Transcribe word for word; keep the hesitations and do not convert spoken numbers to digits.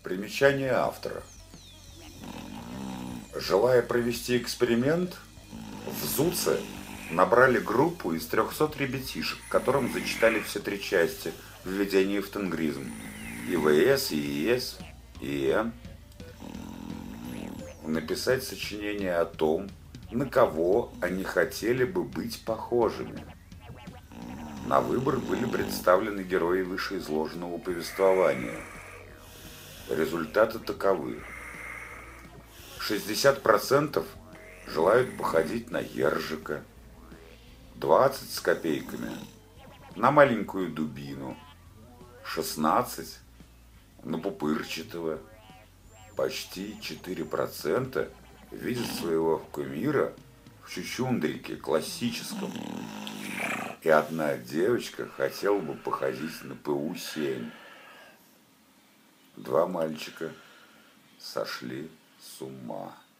Примечание автора. Желая провести эксперимент, в ЗУЦе набрали группу из трехсот ребятишек, которым зачитали все три части введения в тенгризм. ИВС, ИИС, ИЭМ. Написать сочинение о том, на кого они хотели бы быть похожими. На выбор были представлены герои вышеизложенного повествования. Результаты таковы. шестьдесят процентов желают походить на ержика, двадцать с копейками на маленькую дубину, шестнадцать на пупырчатого, почти четыре процента видят своего кумира в чучундрике классическом, и одна девочка хотела бы походить на ПУ семь. Два мальчика сошли с ума.